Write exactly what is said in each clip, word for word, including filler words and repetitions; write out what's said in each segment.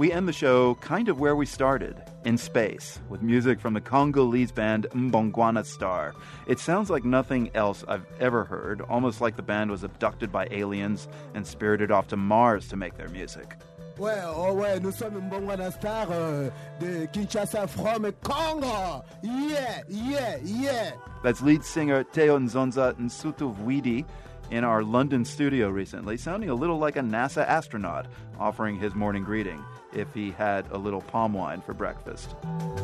We end the show kind of where we started, in space, with music from the Congolese band Mbongwana Star. It sounds like nothing else I've ever heard, almost like the band was abducted by aliens and spirited off to Mars to make their music. Ouais, oh ouais, nous sommes Mbongwana Star euh, de Kinshasa from Congo. Yeah, yeah, yeah. That's lead singer Theo Nzonza Nsutuvwidi in our London studio recently, sounding a little like a NASA astronaut, offering his morning greeting if he had a little palm wine for breakfast.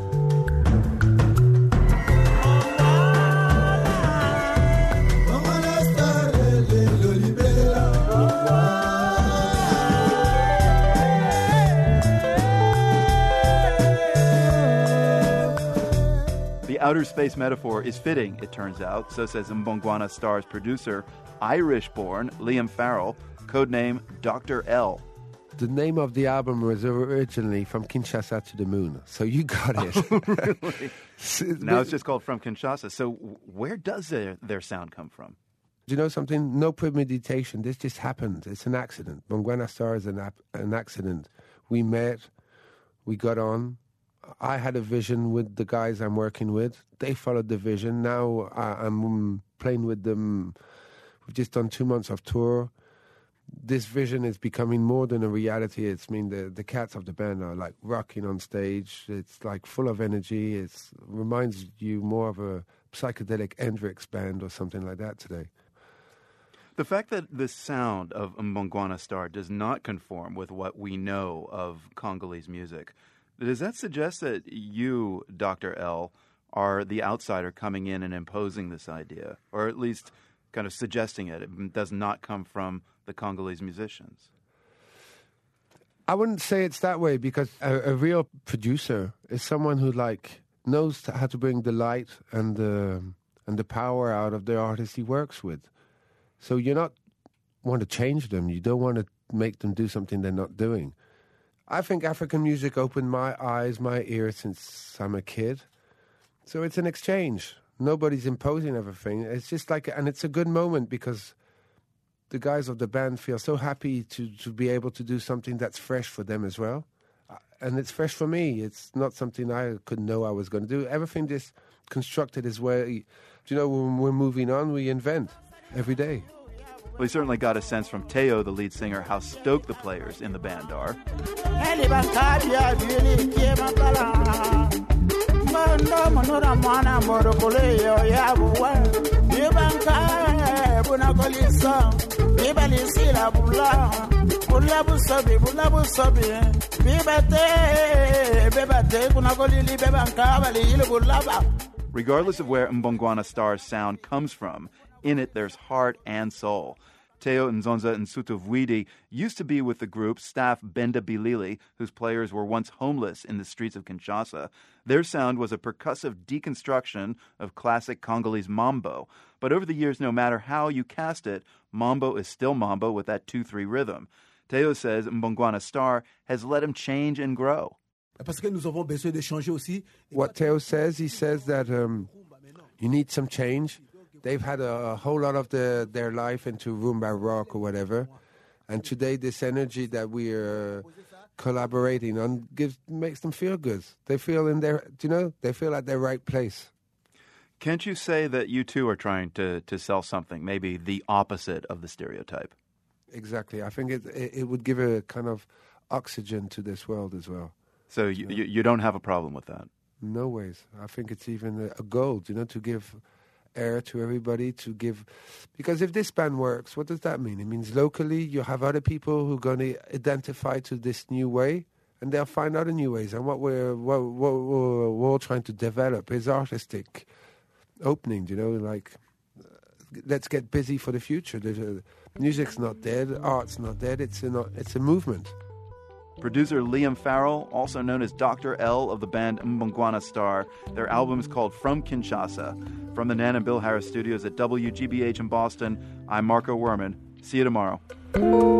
The outer space metaphor is fitting, it turns out, so says Mbongwana Star's producer, Irish-born Liam Farrell, codename Doctor L. The name of the album was originally From Kinshasa to the Moon, so you got it. Oh, really? Now it's just called From Kinshasa. So where does their, their sound come from? Do you know something? No premeditation. This just happened. It's an accident. Mbongwana Star is an, ap- an accident. We met, we got on. I had a vision with the guys I'm working with. They followed the vision. Now I, I'm playing with them. We've just done two months of tour. This vision is becoming more than a reality. It's I mean the the cats of the band are like rocking on stage. It's like full of energy. It reminds you more of a psychedelic Hendrix band or something like that today. The fact that the sound of Mbongwana Star does not conform with what we know of Congolese music, does that suggest that you, Doctor L, are the outsider coming in and imposing this idea, or at least kind of suggesting it? It does not come from the Congolese musicians. I wouldn't say it's that way, because a, a real producer is someone who like knows how to bring the light and the and the power out of the artist he works with. So you not want to change them. You don't want to make them do something they're not doing. I think African music opened my eyes, my ears since I'm a kid. So it's an exchange. Nobody's imposing everything. It's just like, and it's a good moment because the guys of the band feel so happy to, to be able to do something that's fresh for them as well. And it's fresh for me. It's not something I could know I was going to do. Everything just constructed is where, you know, when we're moving on, we invent every day. We certainly got a sense from Theo, the lead singer, how stoked the players in the band are. Regardless of where Mbongwana Star's sound comes from, in it there's heart and soul. Theo Nzonza Nsutuvwidi used to be with the group Staff Benda Bilili, whose players were once homeless in the streets of Kinshasa. Their sound was a percussive deconstruction of classic Congolese mambo. But over the years, no matter how you cast it, mambo is still mambo with that two three rhythm. Theo says Mbongwana Star has let him change and grow. What Theo says, he says that um, you need some change. They've had a, a whole lot of the, their life into rumba rock or whatever. And today this energy that we're collaborating on gives makes them feel good. They feel in their, you know, they feel at their right place. Can't you say that you too are trying to, to sell something, maybe the opposite of the stereotype? Exactly. I think it, it, it would give a kind of oxygen to this world as well. So you, you, you don't have a problem with that? No ways. I think it's even a, a goal, you know, to give air to everybody, to give, because if this band works, what does that mean? It means locally you have other people who are going to identify to this new way, and they'll find other new ways. And what we're what, what we're, we're all trying to develop is artistic opening. You know, like uh, let's get busy for the future. There's a, music's not dead, art's not dead. It's a it's a movement. Producer Liam Farrell, also known as Doctor L of the band Mbongwana Star. Their album is called From Kinshasa. From the Nan and Bill Harris studios at W G B H in Boston, I'm Marco Werman. See you tomorrow.